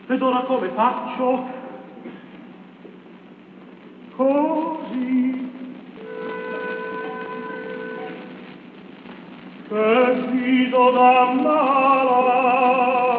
ed ora come faccio? Così che viso da malare